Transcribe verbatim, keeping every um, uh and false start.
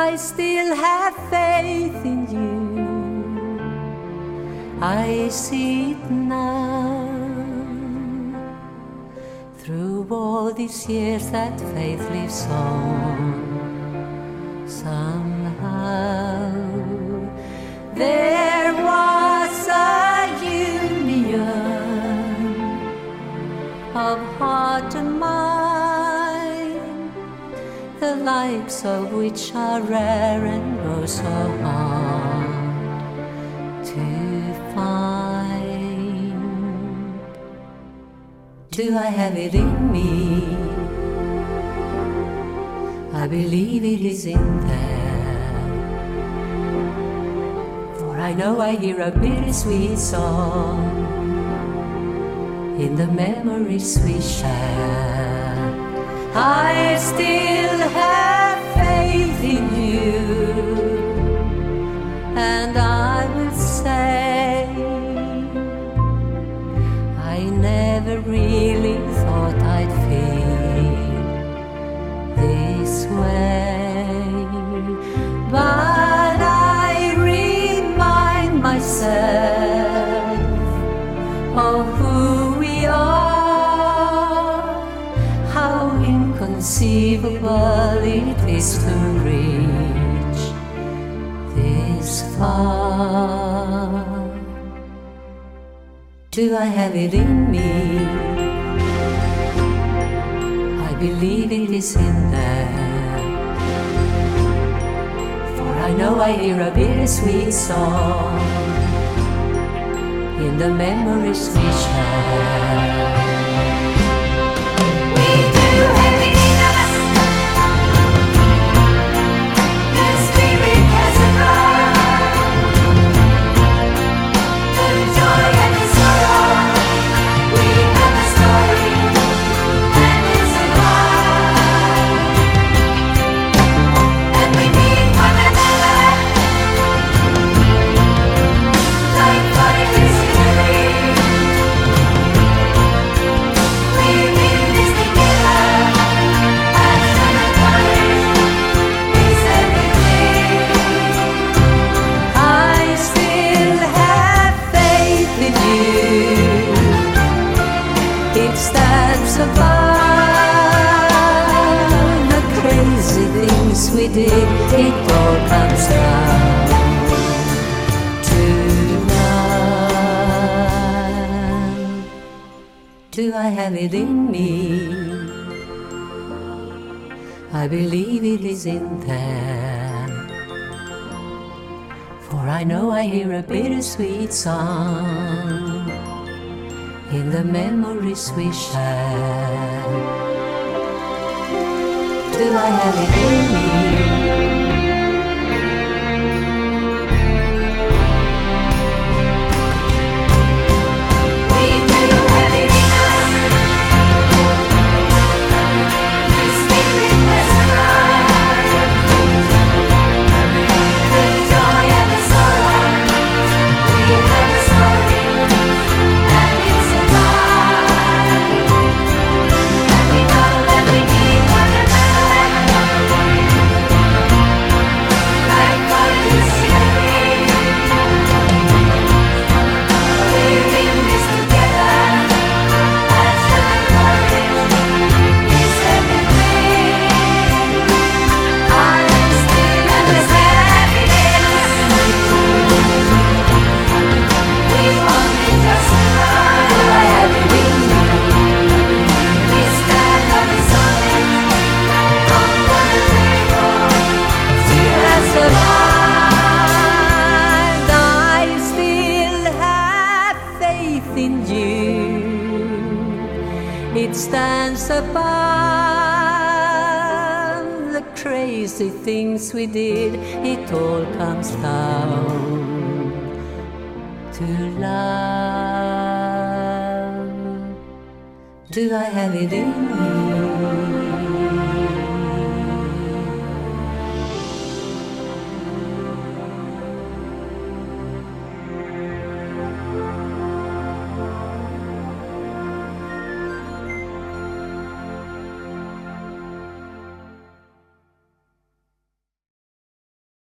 I still have faith in you. I see it now. Through all these years that faith lives on. Somehow there was a union of heart and mind, the likes of which are rare and oh so hard to find. Do I have it in me? I believe it is in there, for I know I hear a bittersweet song in the memories we share. I still have faith in you, and I will say I never really thought I'd feel this way, but I remind myself of who we are, how inconceivable it is to reach this far. Do I have it in me? I believe it is in there, for I know I hear a bittersweet song in the memories we share. We do have it in us. The spirit has arrived. The joy and the sorrow. We have a story, and it's alive. And we need one another, like fire is in the rain. We're in this together, passion and courage is everything. I still have faith in you. It stands above the crazy things we did. It all comes down to love. Do I have it in me? I believe it is in there, for I know I hear a bittersweet song in the memories we share. Do I have it in me? We do have it in us. The spirit has arrived. The joy and the sorrow. We have a story, and it's alive. And we know that we need one another, like fire is in the rain. We're in this together, passion and courage is everything. I still have this happiness. We've only just arrived. Do I have it in me? We stand on the solid, on the table. She has survived. I still have faith in you. It stands above the crazy things we did. It all comes down to love. Do I have it in me?